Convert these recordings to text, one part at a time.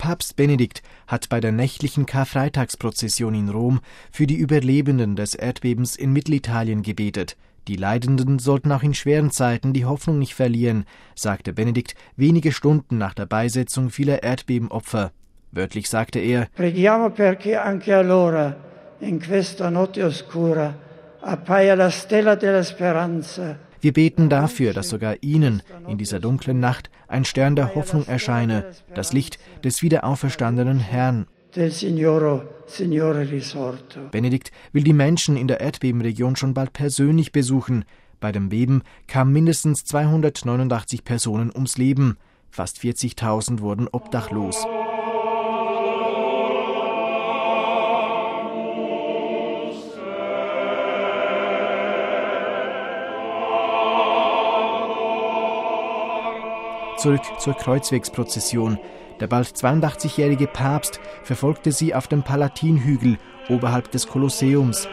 Papst Benedikt hat bei der nächtlichen Karfreitagsprozession in Rom für die Überlebenden des Erdbebens in Mittelitalien gebetet. Die Leidenden sollten auch in schweren Zeiten die Hoffnung nicht verlieren, sagte Benedikt wenige Stunden nach der Beisetzung vieler Erdbebenopfer. Wörtlich sagte er: Preghiamo perché anche allora, in questa notte oscura, appaia la stella della speranza. Wir beten dafür, dass sogar Ihnen in dieser dunklen Nacht ein Stern der Hoffnung erscheine, das Licht des wiederauferstandenen Herrn. Benedikt will die Menschen in der Erdbebenregion schon bald persönlich besuchen. Bei dem Beben kamen mindestens 289 Personen ums Leben. Fast 40.000 wurden obdachlos. Zurück zur Kreuzwegsprozession. Der bald 82-jährige Papst verfolgte sie auf dem Palatinhügel oberhalb des Kolosseums.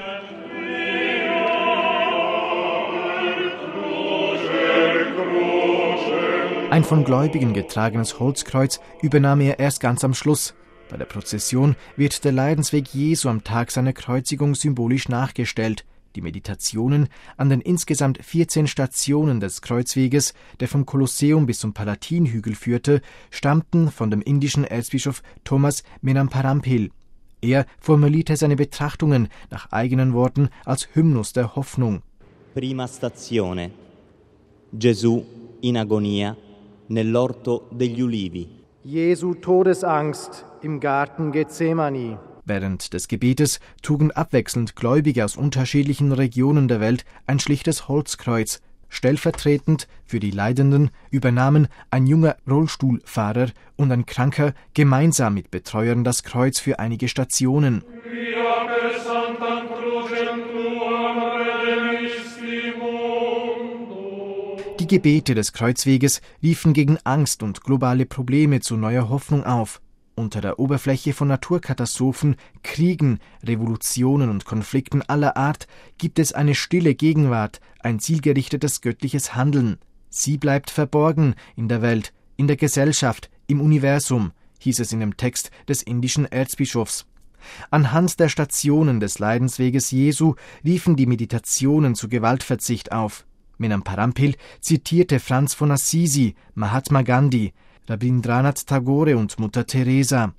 Ein von Gläubigen getragenes Holzkreuz übernahm er erst ganz am Schluss. Bei der Prozession wird der Leidensweg Jesu am Tag seiner Kreuzigung symbolisch nachgestellt. Die Meditationen an den insgesamt 14 Stationen des Kreuzweges, der vom Kolosseum bis zum Palatinhügel führte, stammten von dem indischen Erzbischof Thomas Menamparampil. Er formulierte seine Betrachtungen nach eigenen Worten als Hymnus der Hoffnung. Prima stazione. Gesù in agonia nell'orto degli ulivi. Jesu Todesangst im Garten Gethsemani. Während des Gebetes trugen abwechselnd Gläubige aus unterschiedlichen Regionen der Welt ein schlichtes Holzkreuz. Stellvertretend für die Leidenden übernahmen ein junger Rollstuhlfahrer und ein Kranker gemeinsam mit Betreuern das Kreuz für einige Stationen. Die Gebete des Kreuzweges riefen gegen Angst und globale Probleme zu neuer Hoffnung auf. Unter der Oberfläche von Naturkatastrophen, Kriegen, Revolutionen und Konflikten aller Art gibt es eine stille Gegenwart, ein zielgerichtetes göttliches Handeln. Sie bleibt verborgen in der Welt, in der Gesellschaft, im Universum, hieß es in dem Text des indischen Erzbischofs. Anhand der Stationen des Leidensweges Jesu riefen die Meditationen zu Gewaltverzicht auf. Menamparampil zitierte Franz von Assisi, Mahatma Gandhi, Rabindranath Tagore und Mutter Teresa.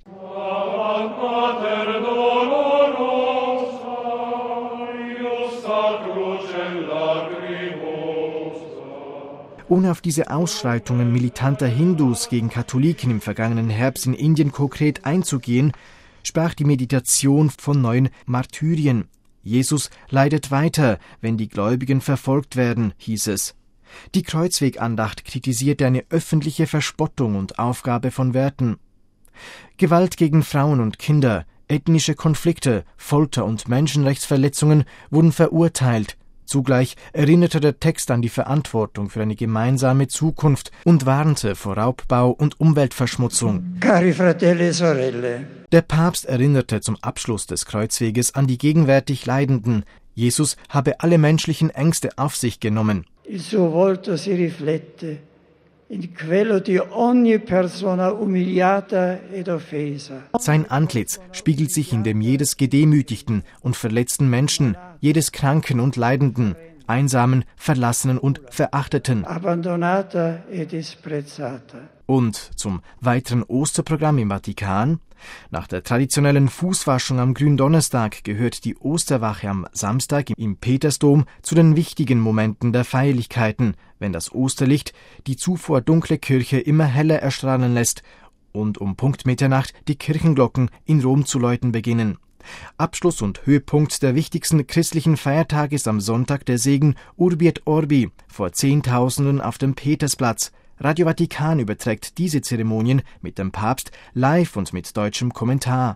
Ohne auf diese Ausschreitungen militanter Hindus gegen Katholiken im vergangenen Herbst in Indien konkret einzugehen, sprach die Meditation von neuen Martyrien. Jesus leidet weiter, wenn die Gläubigen verfolgt werden, hieß es. Die Kreuzwegandacht kritisierte eine öffentliche Verspottung und Aufgabe von Werten. Gewalt gegen Frauen und Kinder, ethnische Konflikte, Folter und Menschenrechtsverletzungen wurden verurteilt. Zugleich erinnerte der Text an die Verantwortung für eine gemeinsame Zukunft und warnte vor Raubbau und Umweltverschmutzung. Cari fratelli e sorelle. Der Papst erinnerte zum Abschluss des Kreuzweges an die gegenwärtig Leidenden. Jesus habe alle menschlichen Ängste auf sich genommen. Il suo volto si riflette in quello di ogni persona umiliata ed offesa. Sein Antlitz spiegelt sich in dem jedes gedemütigten und verletzten Menschen, jedes Kranken und Leidenden, Einsamen, Verlassenen und Verachteten. Abbandonata e disprezzata. Und zum weiteren Osterprogramm im Vatikan. Nach der traditionellen Fußwaschung am Gründonnerstag gehört die Osterwache am Samstag im Petersdom zu den wichtigen Momenten der Feierlichkeiten, wenn das Osterlicht die zuvor dunkle Kirche immer heller erstrahlen lässt und um Punkt Mitternacht die Kirchenglocken in Rom zu läuten beginnen. Abschluss und Höhepunkt der wichtigsten christlichen Feiertage ist am Sonntag der Segen Urbi et Orbi vor Zehntausenden auf dem Petersplatz. Radio Vatikan überträgt diese Zeremonien mit dem Papst live und mit deutschem Kommentar.